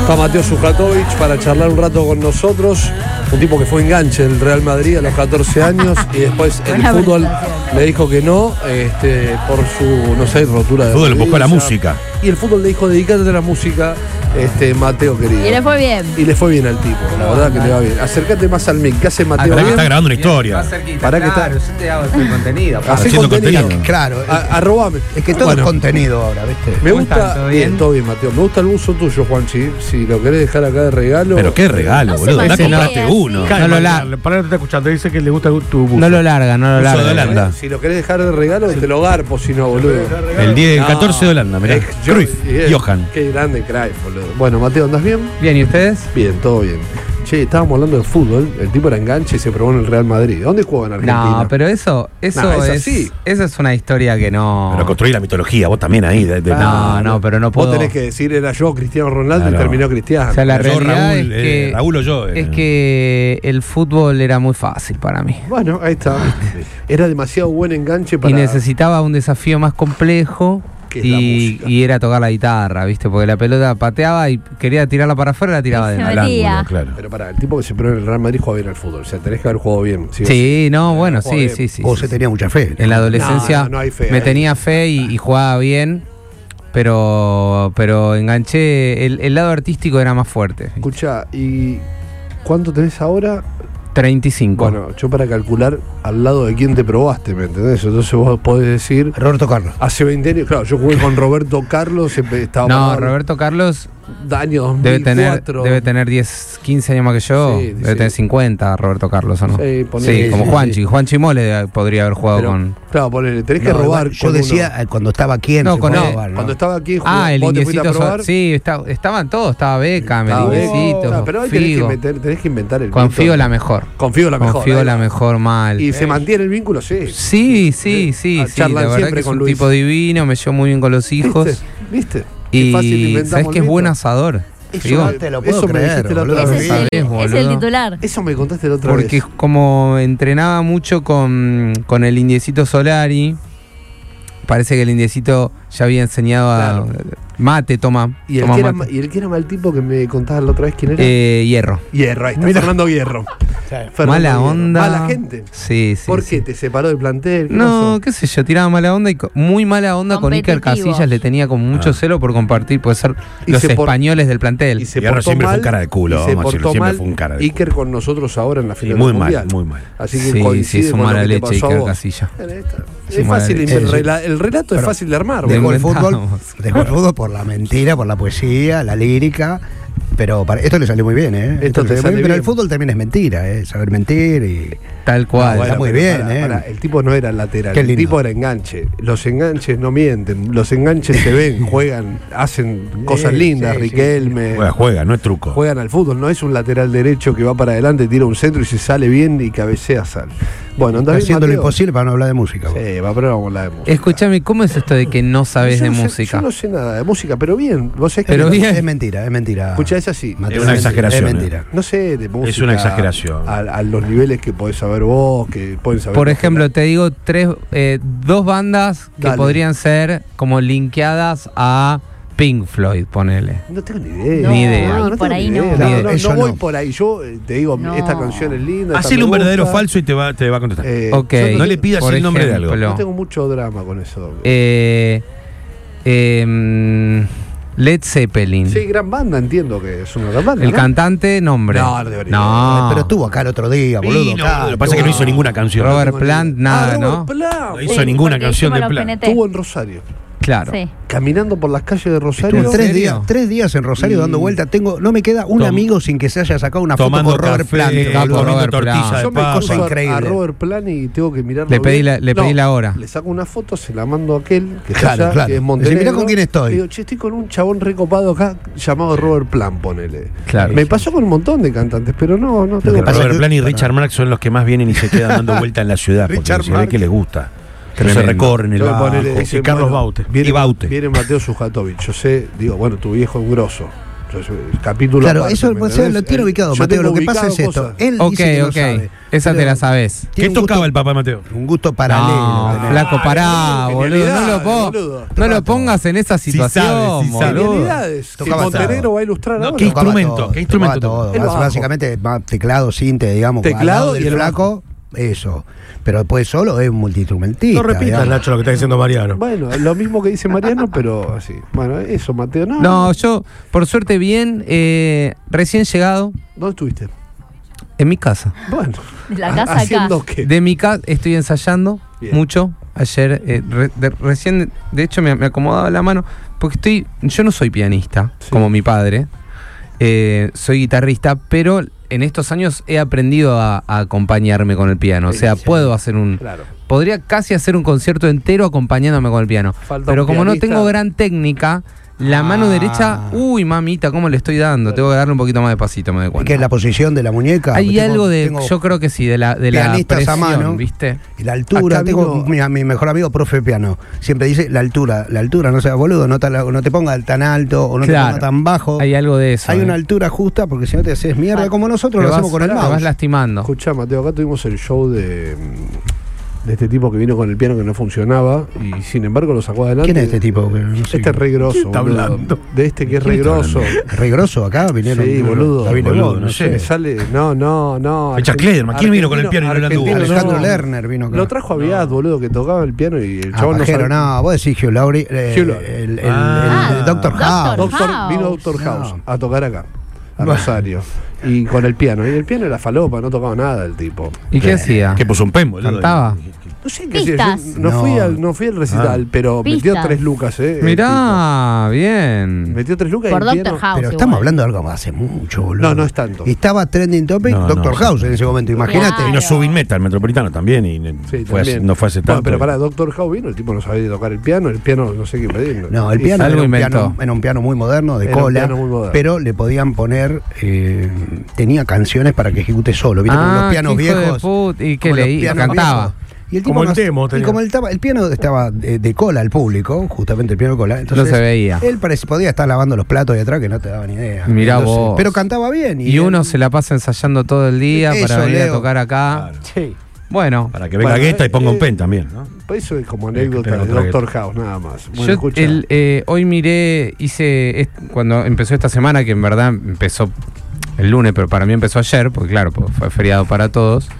Está Mateo Sujatovich para charlar un rato con nosotros. Un tipo que fue enganche del Real Madrid a los 14 años y después el fútbol le dijo que no, por su, no sé, rotura de fútbol le buscó la música. Y el fútbol le dijo, dedícate a la música, Mateo querido. Y le fue bien. Y le fue bien al tipo, la verdad que le va bien. Acércate más al mic. ¿Qué hace Mateo? Para que está grabando una historia. Para que está. Yo te hago el contenido. Haciendo contenido. Claro. Arrobame. Es que todo es contenido ahora, ¿viste? Me ¿Cómo gusta. están? ¿Todo bien? Todo bien, Mateo. Me gusta el buzo tuyo, Juanchi. Si lo querés dejar acá de regalo. Pero qué regalo, No se boludo. Andá, mantenga compraste así. uno. No lo larga. Para no te está escuchando, dice que le gusta tu buzo. No lo larga, no lo Buzo de larga. Holanda. Si lo querés dejar de regalo, te lo garpo, si no, boludo. El 14 de Holanda, mirá. Cruyff, Johan. Qué grande Cruyff, boludo. Bueno, Mateo, ¿andás bien? Bien, ¿y ustedes? Bien, todo bien. Che, estábamos hablando de fútbol. El tipo era enganche y se probó en el Real Madrid. ¿Dónde juega en Argentina? No, pero eso es así. Esa es una historia que no. Pero construí la mitología, vos también ahí. No, pero no puedo. Vos tenés que decir, era yo, Cristiano Ronaldo, Claro. y terminó Cristiano. O sea, la Yo, realidad Raúl, es que Raúl o yo. es que el fútbol era muy fácil para mí. Bueno, ahí está. Era demasiado buen enganche para. Y necesitaba un desafío más complejo. Que es la música. Y era tocar la guitarra, ¿viste? Porque la pelota pateaba y quería tirarla para afuera, la tiraba Y se adentro. metía. Claro. Pero pará, el tipo que se probó en el Real Madrid juega bien al fútbol. O sea, tenés que haber jugado bien. Sí, no, bueno, Juega bien. sí. Vos se tenía mucha fe. En la adolescencia No hay fe me ahí. tenía fe y jugaba bien, pero enganché, el lado artístico era más fuerte. Escuchá, ¿y cuánto tenés ahora? 35. Bueno, yo para calcular al lado de quién te probaste, ¿me entendés? Entonces vos podés decir, Roberto Carlos. hace 20 años, claro, yo jugué con Roberto Carlos, estaba No, Roberto Carlos año 2004. debe tener 10, 15 años más que yo. Sí, Debe sí. tener 50, Roberto Carlos, ¿o no? Sí, ponele. Sí, como Sí, Juanchi. sí. Juanchi Mole podría haber jugado Pero, con. claro, ponele, tenés que No, robar. igual, yo con decía uno. cuando estaba aquí en No, con él. Cuando estaba aquí, El vos te fuiste a indiecito. probar. Sí, estaban todos. Estaba Beckham, el Estaba bien. indiecito. Claro, pero ahí tenés Figo. que inventar el Con mito. Figo la mejor. Con Figo la mejor. Con Figo ahí la va. mejor, mal. ¿Y se mantiene el vínculo? Sí. Sí. Charlan La verdad siempre que es con un Luis. tipo divino, me llevó muy bien con los hijos. ¿Viste? Qué fácil Y inventamos sabes que es el buen mito. asador. Eso Figo. no te lo puedo Eso me creer, dijiste la otra boludo. vez. Es sabés, el boludo. titular. Eso me contaste la otra Porque vez. como entrenaba mucho con el indiecito Solari, parece que el indiecito ya había enseñado a mate, toma ¿Y el, mate. y el que era mal tipo que me contabas la otra vez quién era? Hierro. Hierro, ahí está. Fernando Hierro. Fernando Mala Hierro. onda. Mala gente. Sí. ¿Por qué? sí. ¿Te separó del plantel? ¿Qué No, pasó? qué sé yo, tiraba mala onda y muy mala onda con Iker Competitivos. Casillas, le tenía con mucho celo por compartir, puede ser Y los se por- españoles del plantel. Y se Hierro portó siempre fue mal. un cara de culo, y se vamos a decirlo, portó siempre mal fue un cara de Iker con nosotros ahora en la final muy del mal, Mundial. muy mal. Así que Sí, coincide es con mala lo que te leche pasó a Iker vos. Casillas. Es mala fácil, leche. el relato es fácil de armar. de Dejó boludo. el fútbol, Inventamos. dejó el fútbol por la mentira, por la poesía, la lírica. Pero esto le salió muy bien, ¿eh? Esto te le salió sale bien, pero bien. el fútbol también es mentira, saber mentir y... Tal cual. Está muy pero bien, pará, el tipo no era lateral, Qué el lindo. tipo era enganche. Los enganches no mienten, los enganches se ven, juegan, hacen cosas lindas, sí, Riquelme. Juega, no es truco. Juegan al fútbol, no es un lateral derecho que va para adelante, tira un centro y se sale bien y cabecea, sale. Bueno, Está andás bien, haciendo lo Mateo. imposible para no hablar de música. vos. Sí, va, pero vamos a hablar de música. Escúchame, ¿cómo es esto de que no sabes Yo de no sé- música? Yo no sé nada de música, pero bien. Vos sabés que Pero bien. Es mentira, es mentira. Escuchá, es así. Mateo, Es una exageración, Es mentira. No sé de música. Es una exageración. A los niveles que podés saber vos, que pueden saber. Por vos, ejemplo, te digo dos bandas que Dale. podrían ser como linkeadas a Pink Floyd, ponele. No tengo ni idea. Ni idea. No, no Por tengo ahí ni idea. no. No, Eso no voy no. por ahí. Yo te digo, No. esta canción es linda. esta Hacele me un verdadero gusta. falso y te va a contestar. Ok. yo No le pidas por el nombre de algo. ejemplo, no tengo mucho drama con eso. Led Zeppelin. Sí, gran banda, entiendo que es una gran banda. El ¿no? cantante, nombre. No, no debería. No. Pero estuvo acá el otro día, boludo. Vino, acá, lo que pasa es que no hizo ninguna canción. Robert Plant, nada, Robert ¿no? Plant. No hizo ninguna porque canción de hicimos los Plan. PNT. Estuvo en Rosario. Claro. Sí. Caminando por las calles de Rosario. Estuvo Tres serio? días en Rosario Y- dando vueltas. No me queda un amigo sin que se haya sacado una foto Tomando con Robert café, Plant. Capo, boludo. Robert tortilla Plant. de Yo me papa. cruzo increíble. a Robert Plant y tengo que mirarlo. Le pedí bien. la hora. Le saco una foto, se la mando a aquel que está Claro, allá, claro. que es Dice, Montenegro. mirá con quién estoy. Le digo, che, estoy con un chabón recopado acá llamado Robert Plant, ponele. Claro. Me pasó con un montón de cantantes, pero no tengo que pasa Robert que- Plant y Richard Marx son los que más vienen y se quedan dando vuelta en la ciudad. Porque Richard se ve Marx. que les gusta. Que no se Tremendo. recorren el Tengo que bajo. ponerle, dice, y Carlos bueno, Baute. Viene, Y Baute. Viene Mateo Sujatovich. Yo sé, digo, bueno, tu viejo es un grosso. Capítulo Claro, aparte, eso ¿me lo entendés? tiene ubicado, Yo Mateo. tengo Lo que pasa es ubicado esto. cosas. Él Ok, dice que no ok. sabe, Esa te pero la sabes. tiene ¿Qué un tocaba gusto- el papá Mateo? Un gusto paralelo. No, tenés. flaco, pará, boludo. boludo. No lo pongas en esa situación, sabe, sí sabe. boludo. Genialidades que Tocaba Montenegro todo. va a ilustrar No, ahora. ¿qué Tocaba instrumento? todo, ¿Qué instrumento tocaba todo. El bajo. Básicamente teclado, sinte, digamos. Teclado al lado y del el flaco, eso. Pero después solo es un multiinstrumentista. No repitas, digamos. Nacho, lo que está diciendo Mariano. Bueno, lo mismo que dice Mariano, pero así. Bueno, eso, Mateo. No, yo, por suerte, bien, recién llegado ¿Dónde estuviste? en mi casa. Bueno. De la casa ¿haciendo acá. qué? De mi casa estoy ensayando Bien. mucho. Ayer, recién, de hecho, me acomodaba la mano, porque yo no soy pianista, Sí. como mi padre. Soy guitarrista, pero en estos años he aprendido a acompañarme con el piano. O sea, Sí. puedo hacer Claro. podría casi hacer un concierto entero acompañándome con el piano. Falta Pero un como no pianista. tengo gran técnica, la mano derecha, uy, mamita, ¿cómo le estoy dando? Tengo que darle un poquito más de pasito, me doy ¿Y cuenta. qué es la posición de la muñeca? Hay Tengo- algo de, tengo yo creo que sí, de la pianistas a presión, mano. ¿viste? Y la altura, Acá tengo vino- mi mejor amigo, profe piano, siempre dice la altura, no seas boludo, no te pongas tan alto o no te Claro. pongas tan bajo. Hay algo de eso. Hay una altura justa porque si no te haces mierda Ah. como nosotros lo hacemos con el te vas mouse. lastimando. Escuchá, Mateo, acá tuvimos el show de este tipo que vino con el piano que no funcionaba y sin embargo lo sacó adelante. ¿Quién es este tipo? Que no sé. Este es re grosso, está boludo. hablando? De este que es ¿Quién re está grosso. ¿Re grosso acá? Vinieron. Sí, boludo. David Boludo, Lebón, no sé. Me sale, no. Fecha Klederman. ¿Quién vino con el piano y no le anduvo? Argentino, Alejandro no. Lerner vino acá. Lo trajo a Viat, boludo, que tocaba el piano y el chabón no Pajero, sabía. no, vos decís Hugh Laurie, Hugh Laurie. el Doctor Doctor House. House. Vino Doctor House No. a tocar acá, a Bueno. Rosario. Y con el piano. Y el piano era falopa, no tocaba nada el tipo. ¿Y qué hacía? ¿Qué puso un pen, boludo? ¿Cantaba? No sé qué hacía. Yo Pistas. no, No. fui al recital, pero metió Pistas. 3 lucas, el Mirá, tipo. bien. Metió 3 lucas Por y el Doctor piano- House. Pero igual. estamos hablando de algo hace mucho, boludo. No, no es tanto. Y estaba trending topic No, Doctor no, House sí. en ese momento, imagínate. Claro. Vino Subin Metal, Metropolitano también, y Sí, fue también. no fue hace Bueno, tanto. pero pará, Doctor House vino, el tipo no sabía tocar el piano no sé qué pedir. No, el Y piano algo era un inventó. piano, era un piano muy moderno, de Era un cola, piano muy moderno. pero le podían poner, tenía canciones para que ejecute solo, ¿viste? Como los pianos qué hijo de viejos. puta. ¿Y qué como los leí? pianos Cantaba. viejos. Y el Como el no- demo y tenía. como el piano estaba de cola al público, justamente el piano de cola, entonces No se veía. él podía estar lavando los platos de atrás que no te daban ni idea. Mirá Entonces, vos. pero cantaba bien. Y uno él- se la pasa ensayando todo el día Eso, para venir a Leo. tocar acá. Claro. Sí. Bueno, Para que venga Bueno, Guetta y ponga un pen también, ¿no? Pues eso es como anécdota Pero de otra Doctor House, nada más. Bueno, yo escucha. hoy miré, cuando empezó esta semana, que en verdad empezó el lunes, pero para mí empezó ayer, porque claro, pues fue feriado para todos,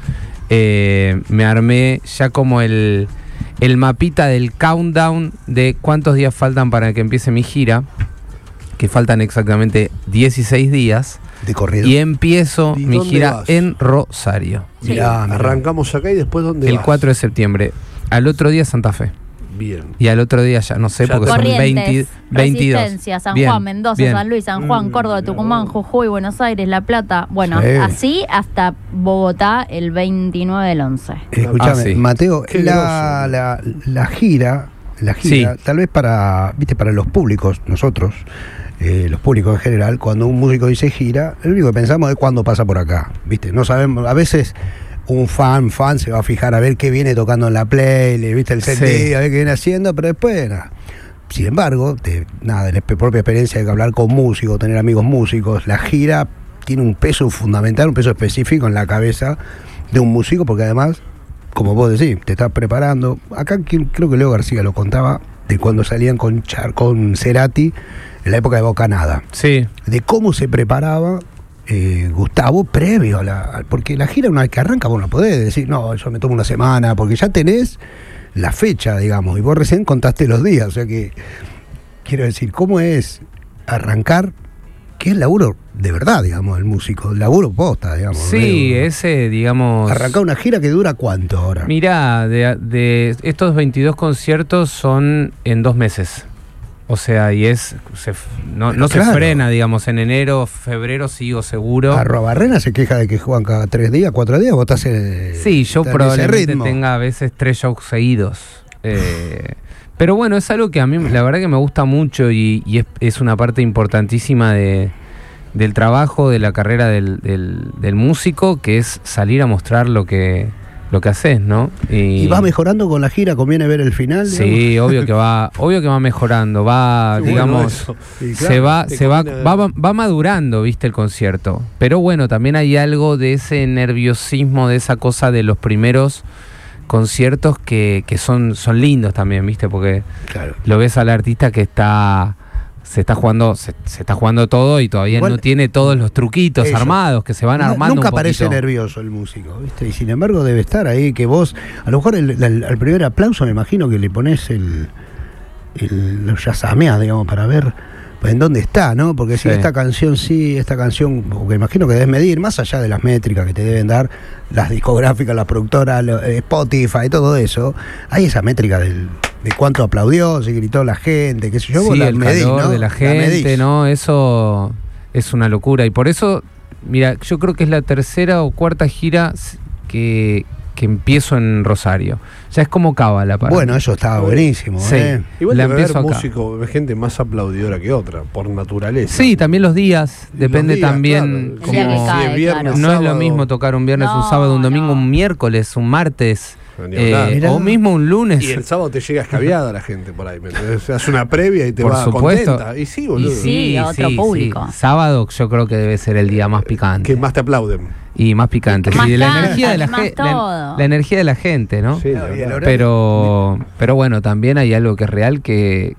me armé ya como el mapita del countdown de cuántos días faltan para que empiece mi gira, que faltan exactamente 16 días, de corrido. y empiezo ¿Y mi dónde gira vas? en Rosario, Mirá, mirá. Arrancamos acá y después ¿dónde el vas? 4 de septiembre. Al otro día Santa Fe. Bien. Y al otro día ya no sé, Ya porque son Corrientes, 22. Resistencia, San Bien, Juan, Mendoza, bien. San Luis, San Juan, Córdoba, Tucumán, Jujuy, Buenos Aires, La Plata. Bueno, Sí. así hasta Bogotá el 29 del 11. Escuchame, sí. Mateo, Qué la gira, Sí. tal vez para los públicos, nosotros, los públicos en general, cuando un músico dice gira, lo único que pensamos es cuándo pasa por acá, ¿viste? No sabemos, a veces un fan se va a fijar a ver qué viene tocando en la playlist, ¿viste? El set Sí. list, a ver qué viene haciendo, pero después nada. Sin embargo, de la propia experiencia de hablar con músicos, tener amigos músicos, la gira tiene un peso fundamental, un peso específico en la cabeza de un músico, porque además, como vos decís, te estás preparando. Acá creo que Leo García lo contaba de cuando salían con Cerati en la época de Bocanada, Sí, de cómo se preparaba Gustavo previo porque la gira una vez que arranca vos no podés decir, no, yo me tomo una semana, porque ya tenés la fecha, digamos, y vos recién contaste los días, o sea que quiero decir, ¿cómo es arrancar? Que es laburo de verdad, digamos, el músico, laburo posta, digamos. sí, ese, digamos. Arrancar una gira que dura ¿cuánto ahora? Mirá, de estos 22 conciertos son en 2 meses. O sea, y no se claro. frena, digamos, en enero, febrero sigo seguro. Arrobarrena se queja de que juegan cada 3 días, 4 días, vos estás Sí, yo estás en ese probablemente ritmo. tenga a veces 3 shows seguidos. Pero bueno, es algo que a mí la verdad que me gusta mucho y es una parte importantísima del trabajo, de la carrera del músico, que es salir a mostrar lo que lo que haces, ¿no? ¿Y va mejorando con la gira? ¿Conviene ver el final? Sí, digamos? obvio que va mejorando, va, Sí, digamos, bueno, Sí, claro. va madurando, viste, el concierto. Pero bueno, también hay algo de ese nerviosismo, de esa cosa de los primeros conciertos que son lindos también, viste, porque Claro. lo ves al artista que se está jugando todo y todavía Igual, no tiene todos los truquitos eso. armados que se van armando. Nunca un parece poquito. nervioso el músico, ¿viste? Y sin embargo debe estar ahí, que vos, a lo mejor al primer aplauso me imagino que le pones lo yasameás, digamos, para ver en dónde está, ¿no? Porque si Sí. esta canción, porque imagino que debes medir, más allá de las métricas que te deben dar las discográficas, las productoras, Spotify, todo eso, hay esa métrica de cuánto aplaudió, si gritó la gente, qué sé yo, vos Sí, la el medís, calor ¿no? de la gente, medís. ¿no? Eso es una locura. Y por eso, mira, yo creo que es la tercera o cuarta gira que empiezo en Rosario. Ya es como cábala para Bueno, mí. eso estaba buenísimo, Sí. Igual La debe haber empiezo acá. músicos, gente más aplaudidora que otra, por naturaleza. Sí, también los días. Los Depende días, también. claro. El día que Como, cae, si es viernes, claro. no es lo sábado, mismo tocar un viernes, un No, sábado, un domingo, no. un miércoles, un martes. Ni hablar. Mirá. O mismo un lunes. Y el sábado te llega escabiada la gente por ahí, ¿me entendés? Hace una previa y te Por va supuesto. contenta. Y sí, boludo. Sí, otro público. Sábado yo creo que debe ser el día más picante. Que más te aplauden. Y más picante. Más Sí, de la cantan, energía de la más gente. todo. La energía de la gente, ¿no? Sí, Claro, la y el verdad. horario- Pero bueno, también hay algo que es real que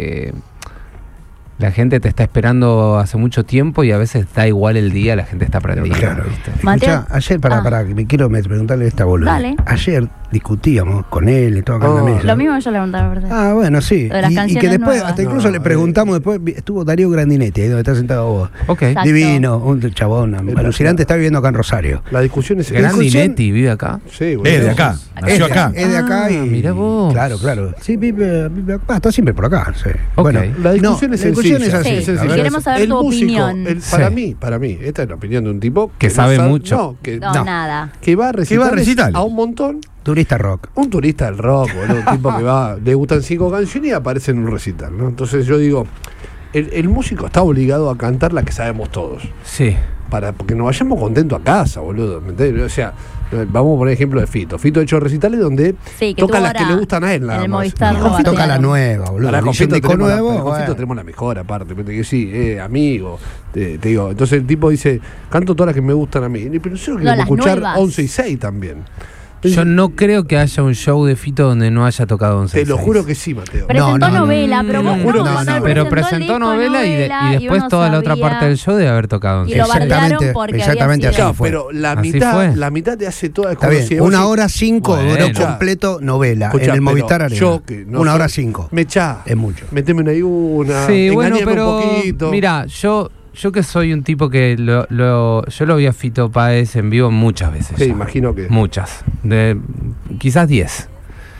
la gente te está esperando hace mucho tiempo y a veces da igual el día, la gente está prendida. Claro. ¿viste? Mateo- Escuchá, ayer, para, que me quiero preguntarle esta boluda. Dale. Ayer discutíamos con él y todo acá en la mesa. Lo mismo yo le preguntaba, ¿verdad? Ah, bueno, sí. Lo de las Y que canciones después, nuevas. hasta incluso No, le preguntamos, después estuvo Darío Grandinetti, ahí donde está sentado vos. Ok. Exacto. Divino, un chabón alucinante, está viviendo acá en Rosario. La discusión es Grandinetti vive acá. Sí, boludo. Es de acá. Nació acá. Es de acá Ah, y. mirá vos. Claro. Sí, vive acá. Está siempre por acá. Sí. Ok. Bueno, La discusión es la discusión sencilla. es así. Sí, es sencilla. si queremos saber el tu músico, opinión. para mí, esta es la opinión de un tipo Que no sabe mucho. No, nada. Que va a recitales, recitales. a un montón. Turista rock. Un turista del rock, boludo, un tipo que va, le gustan 5 canciones y aparece en un recital, ¿no? Entonces yo digo, el músico está obligado a cantar la que sabemos todos. Sí. Porque nos vayamos contentos a casa, boludo. ¿Me entendés? O sea, vamos a poner ejemplo de Fito. Fito ha hecho recitales donde Sí, que toca tuvo las que ahora le gustan a él, nada en el más. Movistar No, lo Toca la batearon. nueva, boludo. Ahora con Edición Fito disco tenemos, nuevo. con Fito bueno. tenemos la mejor aparte, ¿me entendés? Que sí, amigo, te digo. Entonces el tipo dice, canto todas las que me gustan a mí. Pero nosotros queremos las escuchar nuevas. 11 y 6 también. Yo no creo que haya un show de Fito donde no haya tocado 11. Te lo juro que sí, Mateo. Presentó No, novela, pero lo vos juro que cuando sí. Pero el presentó disco novela y después uno toda la otra sabía- parte del show debe haber tocado 11. Y lo bardearon porque exactamente había sido- así fue. Pero la Así mitad, fue. la mitad te hace toda Está bien, como si- 1h05 Bueno. duró completo novela Escuchá, en el pero Movistar Arena. yo que no 1h05. Me echá. Es mucho. Meteme ahí una. Sí, bueno, engañame pero un poquito. mira, yo que soy un tipo que yo lo vi a Fito Páez en vivo muchas veces. Sí, ya. imagino que. Muchas. Quizás 10.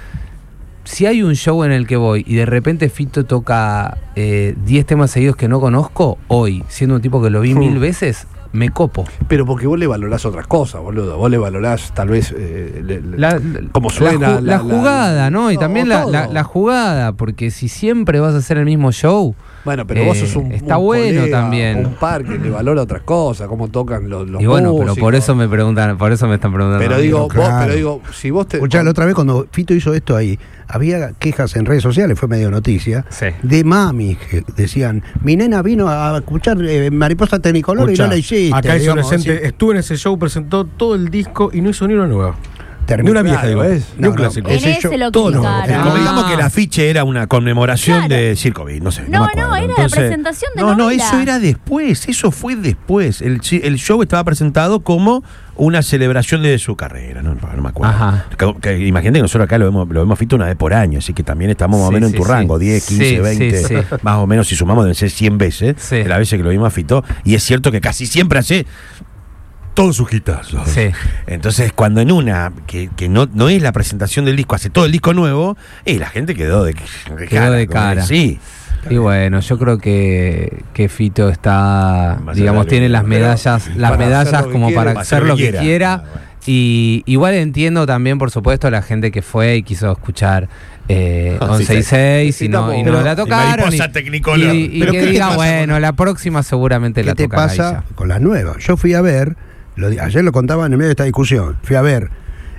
Si hay un show en el que voy y de repente Fito toca 10 temas seguidos que no conozco, hoy, siendo un tipo que lo vi 1000 veces, me copo. Pero porque vos le valorás otras cosas, boludo. Vos le valorás tal vez cómo suena. La jugada, ¿no? Y No, también todo. la jugada, porque si siempre vas a hacer el mismo show, Bueno, pero vos sos un. está un bueno colega, también. Un par que le valora otras cosas, cómo tocan los y bueno, pero músicos. por eso me preguntan, por eso me están preguntando. Pero a mí. digo, Claro. vos, pero digo, si vos te. Escuchá, la otra vez cuando Fito hizo esto ahí, había quejas en redes sociales, fue medio noticia, Sí. de mami que decían, mi nena vino a escuchar Mariposa Tecnicolor y Escuchá, no la hiciste. acá hizo digamos, reciente, así. estuvo en ese show, presentó todo el disco y no hizo ni una nueva. Terminó. Ni una vieja, digo. ¿ves? Ni un No, clásico. En Ese ese show- lo todo no. criticaron. Convengamos que el afiche era una conmemoración Claro. de Circovid, no sé. No, me acuerdo. no, era la presentación de No, novela. eso era después, eso fue después. El show estaba presentado como una celebración de su carrera, no me acuerdo. Ajá. Imagínate que nosotros acá lo vemos Fito una vez por año, así que también estamos más o Sí, menos en sí, tu sí. rango, 10, 15, Sí, 20, sí, sí. más o menos, si sumamos deben ser 100 veces, Sí. de las veces que lo vimos a Fito, y es cierto que casi siempre hace todos sus hitazos. Sí. Entonces, cuando en una que no es la presentación del disco, hace todo el disco nuevo, la gente quedó de cara. Sí. Y bueno, yo creo que Fito está, Más digamos, allá tiene de- las medallas, para hacer lo que como quiera, para hacer lo que quiera. Ah, bueno. Y igual entiendo también, por supuesto, la gente que fue y quiso escuchar 11 y 6 y no Pero- la tocaron. Mariposa Tecnicolor. Y Pero que ¿qué te diga, pasa bueno, con- la próxima seguramente ¿Qué la te tocará pasa ella. con las nuevas? Yo fui a ver, ayer lo contaba en el medio de esta discusión, fui a ver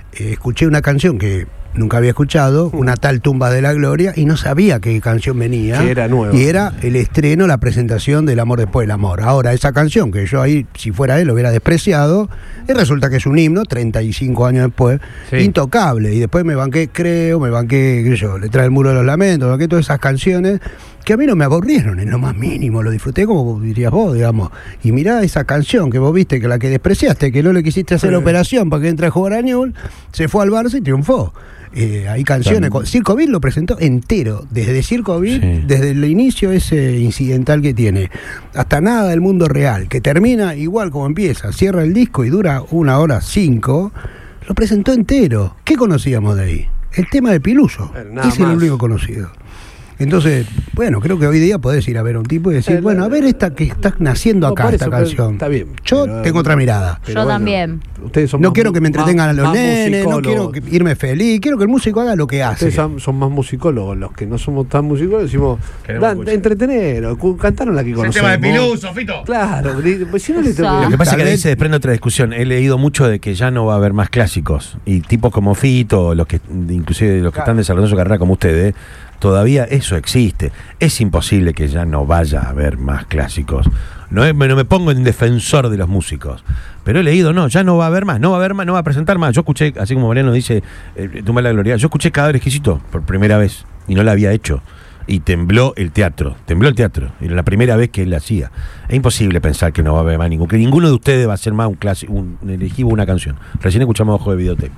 escuché una canción que nunca había escuchado, una tal Tumba de la Gloria, y no sabía qué canción venía. Que era nueva. Y era el estreno, la presentación del Amor después del amor. Ahora, esa canción que yo ahí, si fuera él, lo hubiera despreciado, y resulta que es un himno, 35 años después, Sí. intocable. Y después me banqué, qué sé yo, Le trae el muro de los lamentos, me banqué todas esas canciones que a mí no me aburrieron en lo más mínimo, lo disfruté como dirías vos, digamos. Y mirá esa canción que vos viste, que la que despreciaste, que no le quisiste hacer operación para que entre a jugar a Newell's, se fue al Barça y triunfó. Hay canciones, Circo Beat lo presentó entero, desde Circo Beat, Sí. desde el inicio ese incidental que tiene, hasta Nada del Mundo Real, que termina igual como empieza, cierra el disco y dura 1:05, lo presentó entero. ¿Qué conocíamos de ahí? El tema de Piluso, Nada ese era el más. único conocido. Entonces, bueno, creo que hoy día podés ir a ver a un tipo y decir, bueno, a ver esta que está naciendo No, acá, por esta eso, pero canción. está bien, Yo pero- tengo otra mirada. Pero Yo también. Ustedes son No más quiero que me entretengan a los más nenes, no musicólogos. quiero irme feliz, quiero que el músico haga lo que hace. Ustedes son más musicólogos. Los que no somos tan musicólogos decimos, Queremos escuchar. entretener, cantaron la que Es el conocemos. tema de Piluso, Fito. Claro, pues si no le Exacto. Lo que pasa es que de ahí Tal vez- se desprende otra discusión. He leído mucho de que ya no va a haber más clásicos. Y tipos como Fito, los que inclusive los que están desarrollando su carrera como ustedes, todavía eso existe. Es imposible que ya no vaya a haber más clásicos. No me pongo en defensor de los músicos. Pero he leído, no, ya no va a haber más, no va a presentar más. Yo escuché, así como Mariano dice, Tumba de la Gloria, yo escuché Cadáver Exquisito por primera vez y no la había hecho. Y tembló el teatro. Era la primera vez que él la hacía. Es imposible pensar que no va a haber más que ninguno de ustedes va a ser más un clásico, elegivo una canción. Recién escuchamos Ojo de Videotape.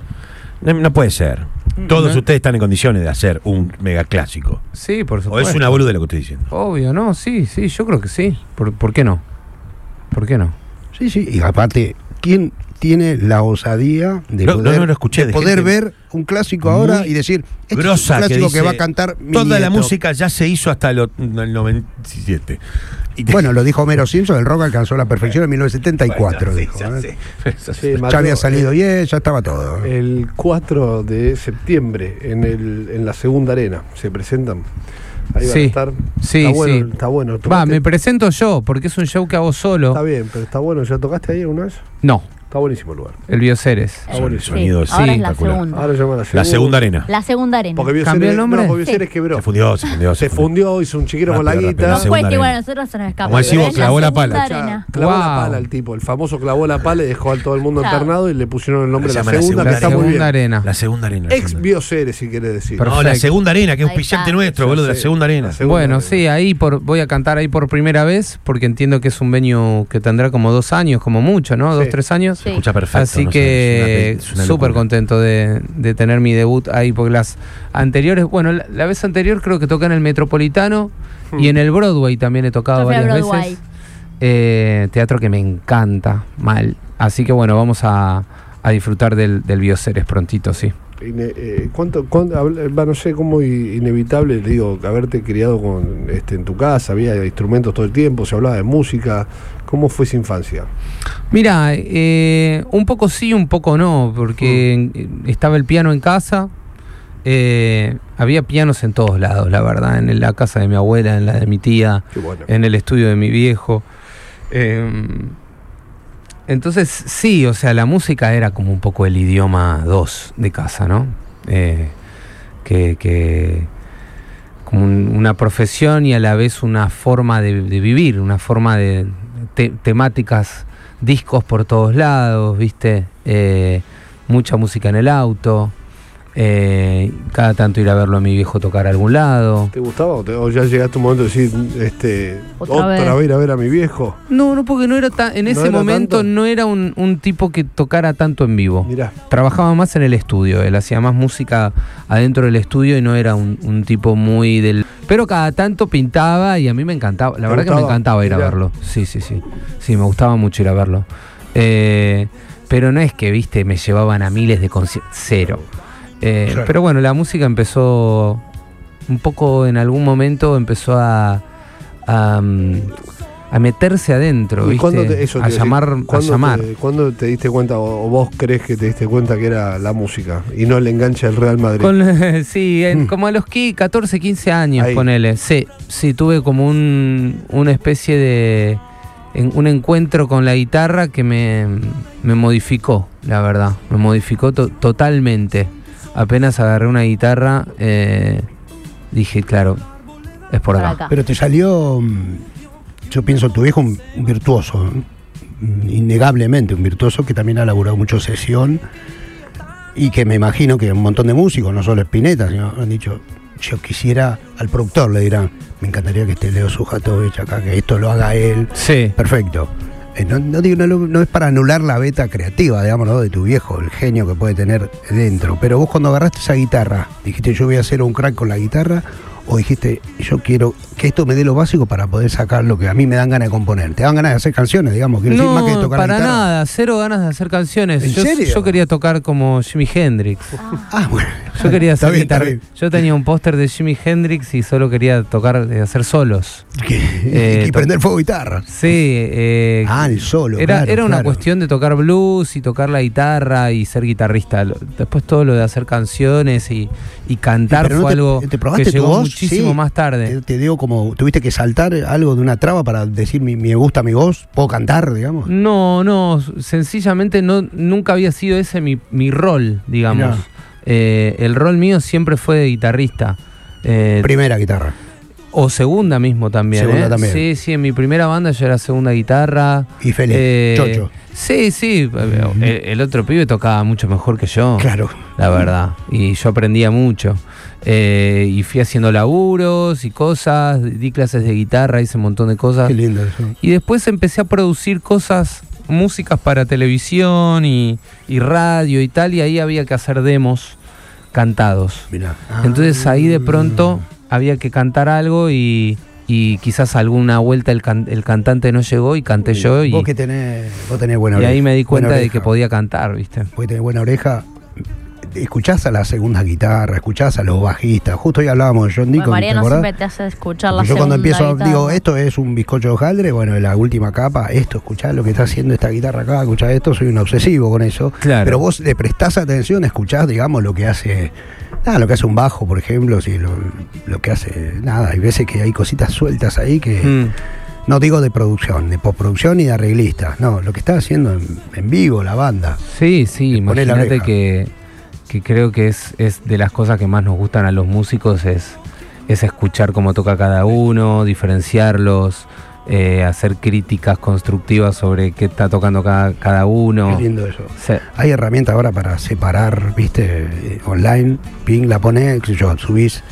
No puede ser. Todos No. ustedes están en condiciones de hacer un mega clásico. Sí, por O supuesto. es una boluda lo que estoy diciendo. Obvio, no, sí, yo creo que sí. ¿Por qué no? ¿Por qué no? Sí, sí, y aparte, ¿quién tiene la osadía de No, poder, no lo escuché, de de poder gente ver un clásico ahora muy y decir, este grosa, es un clásico que dice, va a cantar mi toda la nieto"? música ya se hizo hasta el 97. Y Bueno, lo dijo Homero Simpson, el rock alcanzó la perfección en 1974, Sí, dijo. ya ¿eh? sé. Sí, Ya Mateo, había salido bien, ya estaba todo. el 4 de septiembre en la segunda arena se presentan. Ahí van a Sí, estar. sí, está bueno, sí. Está bueno. Va, ¿Tocaste? me presento yo, porque es un show que hago solo. Está bien, pero está bueno. ¿Ya tocaste ahí alguna vez? No, Está buenísimo el lugar. el Bioceres. Está buenísimo. El sonido es ahora es la espectacular. segunda. Ahora llama La segunda arena. La segunda arena. Porque ¿Cambió Bioceres, el nombre? no, porque Bioceres Sí. quebró. Se fundió, Hizo un chiquero con la Rápido, guita. rápido. No segunda fue que arena. bueno, nosotros se nos escapó. Como decimos, Pero es clavó la segunda pala. arena. Clavó la Wow. pala el tipo, el famoso clavó la pala y dejó a todo el mundo Claro. internado y le pusieron el nombre de Se la llama segunda, que La está muy bien. segunda arena. La segunda arena. Ex Bioceres, si querés decir. Perfecto. No, la segunda arena, que es Ahí auspiciante está. nuestro, boludo, la Sí, segunda arena. la segunda Bueno, arena. sí, ahí voy a cantar ahí por primera vez, porque entiendo que es un venue que tendrá como 2 años, como mucho, ¿no? Sí. 2, 3 años. Sí. Escucha perfecto. Así no sé, que es una súper locura. contento de tener mi debut ahí, porque las anteriores, bueno, la vez anterior creo que toqué en el Metropolitano y en el Broadway también he tocado Yo fui a varias Broadway. veces. Teatro que me encanta, mal. Así que bueno, vamos a disfrutar del Bioceres prontito, sí. No sé cómo inevitable, le digo, haberte criado en tu casa, había instrumentos todo el tiempo, se hablaba de música. ¿Cómo fue esa infancia? Mira, un poco sí, un poco no, porque estaba el piano en casa, había pianos en todos lados, la verdad, en la casa de mi abuela, en la de mi tía, Qué bueno. en el estudio de mi viejo. Entonces sí, o sea, la música era como un poco el idioma 2 de casa, ¿no? Que como una profesión y a la vez una forma de vivir, una forma de temáticas, discos por todos lados, ¿viste? Mucha música en el auto, cada tanto ir a verlo a mi viejo tocar a algún lado. ¿Te gustaba o ya llegaste a un momento de decir, Otra otra vez ir a ver a mi viejo? No, porque no era en ¿No ese era momento tanto? no era un tipo que tocara tanto en vivo. Mirá, Trabajaba más en el estudio, él hacía más música adentro del estudio y no era un tipo muy del... Pero cada tanto pintaba y a mí me encantaba, la ¿Te verdad que me gustaba? encantaba ir a Mirá. verlo. Sí, me gustaba mucho ir a verlo. Pero no es que, viste, me llevaban a miles de conciertos, cero. Claro. Pero bueno, la música empezó un poco, en algún momento empezó a meterse adentro, ¿y ¿viste? cuándo eso te a decía? llamar. ¿Cuándo te diste cuenta o vos crees que te diste cuenta que era la música y no el enganche del Real Madrid? Sí, como a los 14, 15 años, Ahí. ponele. Sí, tuve como una especie un encuentro con la guitarra que me modificó, la verdad. Me modificó totalmente. Apenas agarré una guitarra, dije, claro, es por acá. Pero te salió, yo pienso, tu viejo un virtuoso, innegablemente un virtuoso que también ha laburado mucho sesión y que me imagino que un montón de músicos, no solo Spinetta, sino han dicho, yo quisiera, al productor le dirán, me encantaría que esté Leo Sujatovich acá, que esto lo haga él. Sí. Perfecto. No es para anular la beta creativa, digamos, ¿no? De tu viejo, el genio que puede tener dentro. Pero vos cuando agarraste esa guitarra, dijiste yo voy a ser un crack con la guitarra, o dijiste yo quiero que esto me dé lo básico para poder sacar lo que a mí me dan ganas de componer. ¿Te dan ganas de hacer canciones, digamos? Quiero decir, más que tocar para la guitarra. nada, cero ganas de hacer canciones. ¿En serio? Yo quería tocar como Jimi Hendrix. Bueno. Yo quería hacer Está bien. Yo tenía un póster de Jimi Hendrix y solo quería tocar, hacer solos. Y prender fuego guitarra. Sí. El solo. Era una claro. cuestión de tocar blues y tocar la guitarra y ser guitarrista. Después todo lo de hacer canciones y cantar Pero no fue algo ¿te probaste que tu llegó voz? muchísimo Sí. más tarde. Te digo como, tuviste que saltar algo de una traba para decir me gusta mi voz, puedo cantar, digamos. No, sencillamente nunca había sido ese mi rol, digamos. Mirá. El rol mío siempre fue de guitarrista. Primera guitarra. O segunda mismo también. Segunda también. Sí, en mi primera banda yo era segunda guitarra. Y feliz, chocho. Sí, el otro pibe tocaba mucho mejor que yo. Claro. La verdad. Y yo aprendía mucho. Y fui haciendo laburos y cosas, di clases de guitarra, hice un montón de cosas. Qué lindo eso. Y después empecé a producir músicas para televisión y radio y tal, y ahí había que hacer demos cantados. Mirá. Entonces ahí de pronto había que cantar algo y quizás alguna vuelta el cantante no llegó y canté yo Vos tenés buena y oreja. ahí me di cuenta Buena de oreja. que podía cantar, ¿viste? Vos tenés buena oreja. Escuchás a la segunda guitarra, escuchás a los bajistas. Justo hoy hablábamos de John Deacon, Mariano ¿te acordás? siempre te hace escuchar la Porque yo cuando segunda empiezo, guitarra. digo, esto es un bizcocho de hojaldre, bueno, en la última capa, escuchá lo que está haciendo esta guitarra acá, escuchá esto, soy un obsesivo con eso. Claro. Pero vos le prestás atención, escuchás, digamos, lo que hace un bajo, por ejemplo, si lo que hace, hay veces que hay cositas sueltas ahí que... No digo de producción, de postproducción y de arreglistas, no, lo que está haciendo en vivo la banda. Sí, Poné la imagínate oreja. que creo que es de las cosas que más nos gustan a los músicos, es escuchar cómo toca cada uno, diferenciarlos, hacer críticas constructivas sobre qué está tocando cada uno. Qué lindo eso. Sí. Hay herramientas ahora para separar, viste, online, ping, la ponés, qué sé yo, subís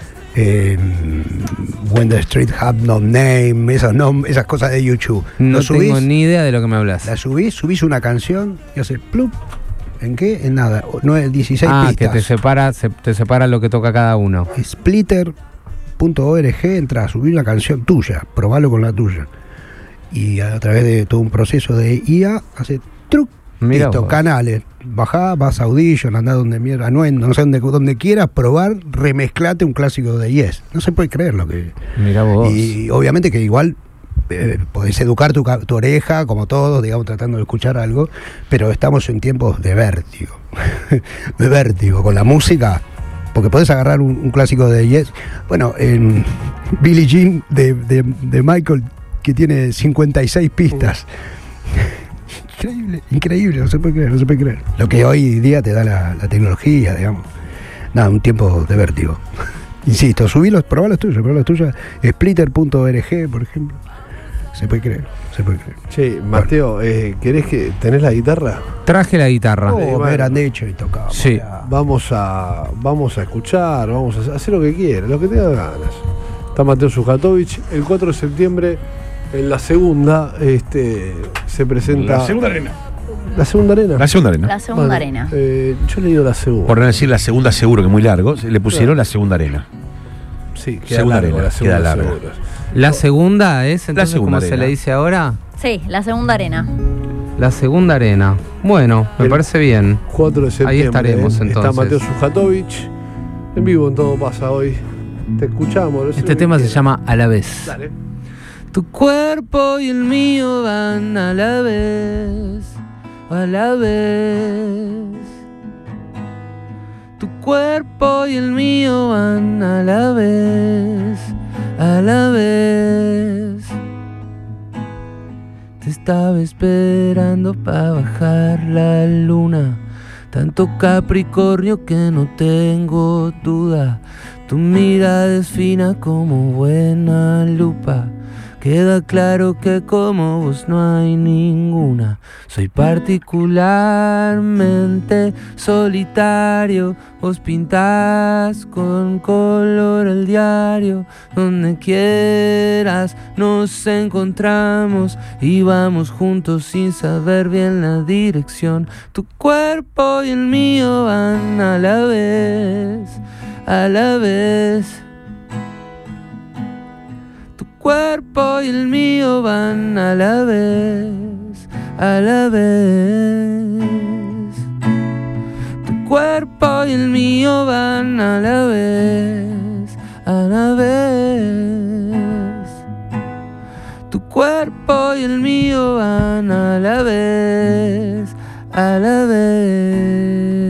When the Street Have No Name, esas cosas de YouTube. No Lo subís, tengo ni idea de lo que me hablas. la subís una canción y hace plup. ¿En qué? En nada. 16 Que pistas. te separa lo que toca cada uno. Splitter.org, entra a subir la canción tuya, probalo con la tuya. Y a través de todo un proceso de IA, hace truc. Mira Listo, vos. canales. Bajá, vas a Audition, andá donde mierda, no sé donde quieras, probar, remezclate un clásico de Yes. No se puede creer lo que. Mira vos. Y obviamente que igual podés educar tu oreja, como todos, digamos, tratando de escuchar algo, pero estamos en tiempos de vértigo. De vértigo con la música, porque podés agarrar un clásico de Yes. Bueno, en Billie Jean de Michael, que tiene 56 pistas. Increíble, no se puede creer. Lo que hoy día te da la tecnología, digamos. Nada, un tiempo de vértigo. Insisto, probá los tuyos. Splitter.org, por ejemplo. Se puede creer. Che, Mateo, ¿tenés la guitarra? Traje la guitarra. bueno. Me hubieran dicho y tocaba. Sí. Vamos a escuchar, vamos a hacer lo que quieras, lo que tengas ganas. Está Mateo Sujatovich, el 4 de septiembre en la segunda se presenta... La segunda arena. ¿La segunda arena? La segunda arena. La segunda Bueno, arena. yo he leído la segunda. Por no decir la segunda seguro, que es muy largo, le pusieron la segunda arena. Sí, queda Segunda largo, arena, la segunda queda largo. seguro. La segunda es, entonces, segunda como se arena. le dice ahora, Sí, la segunda arena. la segunda arena. Bueno, me El- parece bien. 4 de septiembre. estaremos, Está entonces. Mateo Sujatovich. En vivo en Todo Pasa Hoy. Te escuchamos. no sé Este lo que tema se quieras. llama A la vez. Dale. Tu cuerpo y el mío van a la vez, a la vez. Tu cuerpo y el mío van a la vez, a la vez. Te estaba esperando para bajar la luna. Tanto Capricornio que no tengo duda. Tu mirada es fina como buena lupa. Queda claro que como vos no hay ninguna. Soy particularmente solitario. Vos pintás con color el diario. Donde quieras nos encontramos y vamos juntos sin saber bien la dirección. Tu cuerpo y el mío van a la vez, a la vez. Tu cuerpo y el mío van a la vez, a la vez. Tu cuerpo y el mío van a la vez, a la vez. Tu cuerpo y el mío van a la vez, a la vez.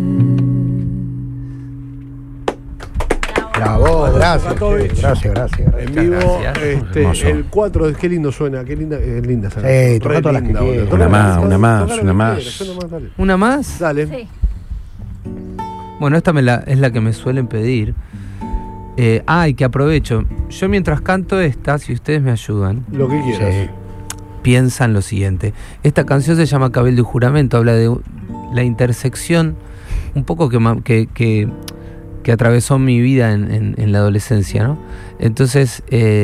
Bravo, gracias. Matovich. Gracias. En vivo, Hermoso. el 4, qué lindo suena, qué linda, es linda esa Sí, canción. toca Re todas las que linda, boludo. quieras. Toca Una más, toca una más, lo que una más. quieras, suena más, dale. ¿Una más? Dale. Sí. Bueno, esta es la que me suelen pedir. Y que aprovecho. Yo mientras canto esta, si ustedes me ayudan, Lo que quieras. Sí. piensan lo siguiente. Esta canción se llama Cabildo y Juramento, habla de la intersección un poco que atravesó mi vida en la adolescencia, ¿no? Entonces,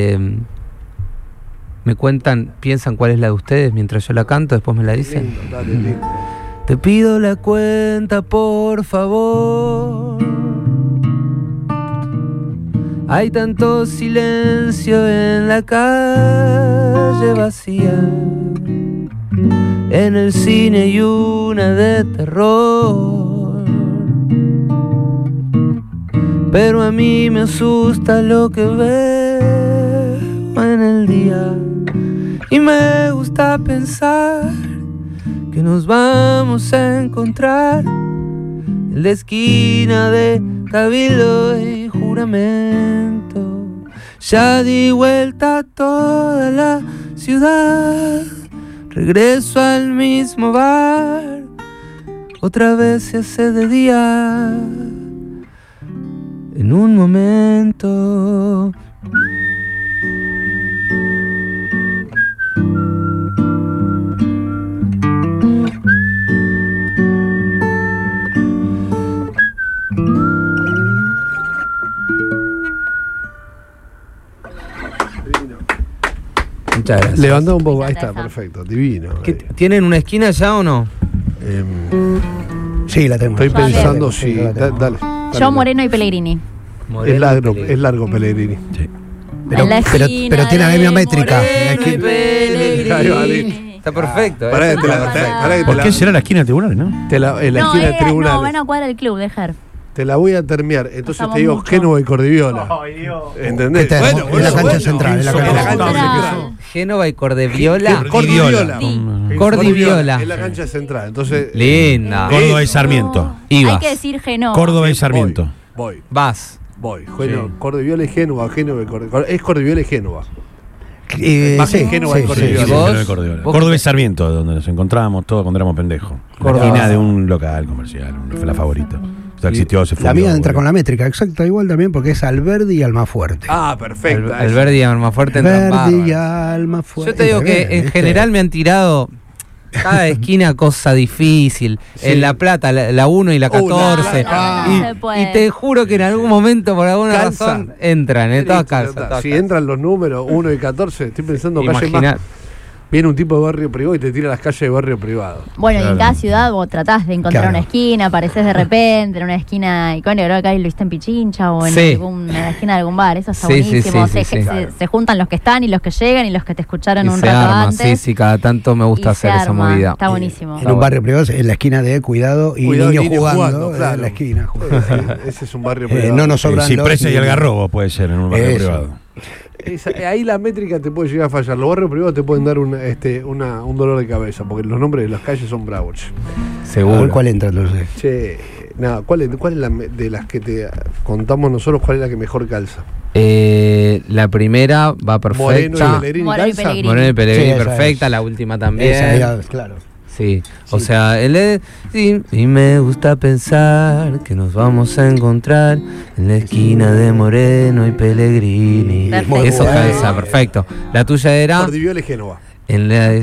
me cuentan, piensan cuál es la de ustedes mientras yo la canto, después me la dicen. Lindo, dale, lindo. Te pido la cuenta, por favor. Hay tanto silencio en la calle vacía. En el cine hay una de terror. Pero a mí me asusta lo que veo en el día. Y me gusta pensar que nos vamos a encontrar en la esquina de Cabildo y Juramento. Ya di vuelta a toda la ciudad, regreso al mismo bar, otra vez se hace de día. En un momento. Muchas gracias. Levanta un poco, ahí Encanta está, esa. perfecto, divino. ¿Tienen una esquina ya o no? Sí, la tengo. Estoy Dale. pensando, Sí, sí, la tengo. dale. Yo, Moreno y Pellegrini. Es largo Pellegrini. Pero- En la pero esquina tiene la de misma métrica. Moreno En la y esquina- Pellegrini. Ahí va, listo. Está perfecto. Pará que eso te la- está perfecto. pará que ¿Por te qué la- será la esquina de tribunales, no? en la No, esquina de no, van tribunales. a cuadrar el club de Ger. Te la voy a terminar. Entonces Pasamos te digo mucho. Génova y Cordiviola. ¿Entendés? Esta es en la cancha central, en la cancha central. Génova y Cordeviola. Cordiviola. Sí. Cordiviola. En la cancha central. Entonces. Linda. Córdoba y Sarmiento. Ibas. Hay que decir Genoa. Córdoba y Sarmiento. Voy. Vas. Bueno, Cordiviola y Génova. Génova y Cordiviola. Es Cordiviola y Génova. Más que sí, Génova y sí, Cordiviola. ¿Y vos? Génova y Córdoba. ¿Vos Córdoba qué y Sarmiento, donde nos encontrábamos todos cuando éramos pendejos. La Córdoba. esquina de un local comercial, fue la favorita. O sea, existió, se La fundió, mía entra boludo. con la métrica, exacta, igual también, porque es Alberdi y Almafuerte. Ah, perfecto. Alberdi y Almafuerte entran Alberdi y bárbaros. Almafuerte. Yo te digo que en general me han tirado cada esquina cosa difícil. Sí. En La Plata, la 1 y la 14. Plata. No se puede. Y te juro que en algún momento, por alguna Calza. razón, entran. En todas calzas. Si entran los números 1 y 14, estoy pensando calle Imagina. más. Viene un tipo de barrio privado y te tira a las calles de barrio privado. Bueno, y en cada ciudad vos tratás de encontrar Claro. una esquina, apareces de repente en una esquina icónica, creo que ahí lo viste en Pichincha o en, Sí. en la esquina de algún bar, eso está Sí, sí, buenísimo. sí, sí, sí. Se juntan los que están y los que llegan y los que te escucharon Y un se rato arma, antes. sí, cada tanto me gusta y hacer se esa arma. movida. Está buenísimo. En un barrio privado, en la esquina de Cuidado y Cuidado, Niños niños jugando, claro. en la esquina. Ese es un barrio privado. No nos sobran los Cipresa y niños. Algarrobo puede ser en un barrio Eso. privado. Ahí la métrica te puede llegar a fallar. Los barrios privados te pueden dar un dolor de cabeza, porque los nombres de las calles son bravos. Seguro. ¿Cuál entra entonces? Che, nada, ¿cuál es de las que te contamos nosotros, cuál es la que mejor calza? La primera va perfecta. Moreno y Pellegrini. Moreno y Pellegrini, Sí, esa perfecta. es. La última también. Esa era, claro. Sí, o sea, él es. Y me gusta pensar que nos vamos a encontrar en la esquina de Moreno y Pellegrini. Perfecto. Eso Muy bueno. calza, perfecto. La tuya era. Cordiviola y Génova. En la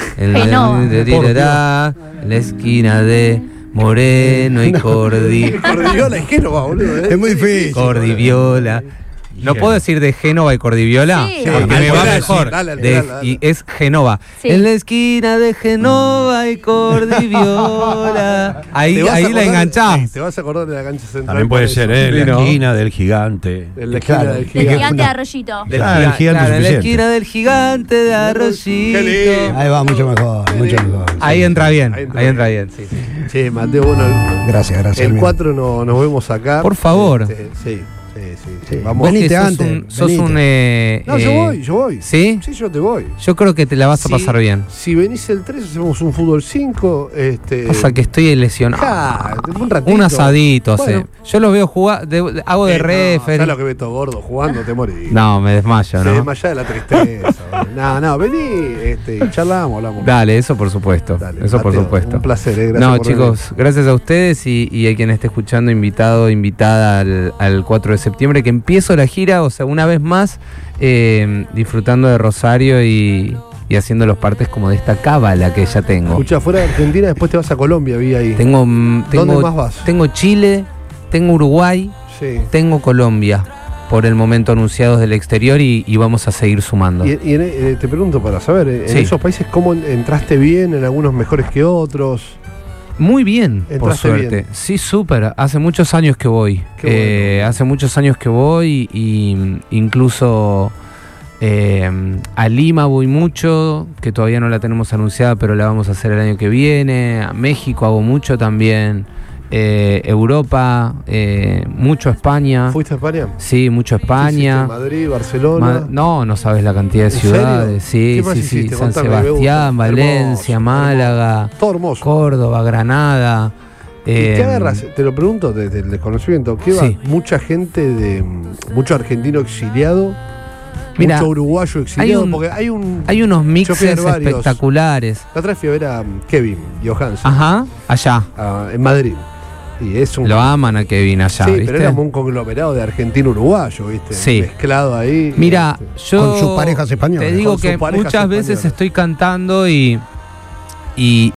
esquina de Moreno y Cordiviola y Génova, boludo. Es muy difícil. Cordiviola. ¿No puedo decir de Génova y Cordiviola? Sí. Porque Sí, me va dale, mejor. dale, De- dale, dale. Y es Génova. Sí. En la esquina de Génova y Cordiviola. Ahí Te vas a la acordar- enganchás. Te vas a acordar de la cancha central. También puede por ser, eso. la ¿no? esquina del gigante. En la esquina Claro. del Del gigante. gigante de Arroyito. Del Ah, el gigante en la suficiente. esquina del gigante de Arroyito. Qué lindo. Ahí va, mucho mejor, mucho mejor. Ahí entra bien, Ahí entra ahí entra bien, sí. Che, Mateo, bueno, Gracias, gracias. el amigo. 4 nos vemos acá. Por favor. Sí. Sí. Vamos. Vos que Venite sos antes, sos venite. un No, yo voy. ¿Sí? Sí, yo te voy. Yo creo que te la vas a Sí. pasar bien. Si venís el 3, hacemos un fútbol 5. Pasa que estoy lesionado. Un ratito. Un asadito, hace. Bueno. Yo los veo jugar, hago de No, referee. ¿sabes lo que ves todo gordo jugando? Te morís. No, me desmayo, Se ¿no? desmaya de la tristeza. boludo. No, vení. Y charlamos, hablamos. Dale, eso por supuesto. Dale, Eso por Mateo, supuesto. Un placer, gracias No, por chicos, gracias a ustedes y a quien esté escuchando, invitado, invitada al 4 de septiembre, que empiezo la gira, o sea, una vez más, disfrutando de Rosario y haciendo los partes como de esta cábala que ya tengo. Escuchá, fuera de Argentina, después te vas a Colombia, vi ahí. Tengo, ¿Dónde más vas? Tengo Chile, tengo Uruguay, Sí. tengo Colombia, por el momento anunciados del exterior y vamos a seguir sumando. Te pregunto para saber, en Sí. esos países, ¿cómo entraste bien? ¿En algunos mejores que otros? Muy bien, por Entraste suerte. bien. Sí, súper. Hace muchos años que voy. Qué bueno. Hace muchos años que voy y incluso a Lima voy mucho, que todavía no la tenemos anunciada, pero la vamos a hacer el año que viene. A México hago mucho también. Europa, mucho a España. ¿Fuiste a España? Sí, mucho a España. ¿Hiciste Madrid, Barcelona? No sabes la cantidad de ¿En ciudades. serio? Sí, ¿Qué más sí, hiciste? San Contame, me gusta. Sebastián, Valencia, Hermoso, Málaga, Todo hermoso. Córdoba, Granada. ¿Y qué agarras? Te lo pregunto desde el desconocimiento. ¿Qué va? Sí. Mucha gente mucho argentino exiliado, Mira, mucho uruguayo exiliado, un- porque hay un... Hay unos Yo fui a mixes ver varios. espectaculares. La otra vez fui a ver a Kevin Johansen Ajá, allá. en Madrid. Y es un... Lo aman a Kevin allá, sí, ¿viste? pero éramos un conglomerado de argentino-uruguayo, ¿viste? Sí. Mezclado ahí. Mira, yo Con sus parejas españolas. te digo Con que sus parejas muchas veces españolas. estoy cantando y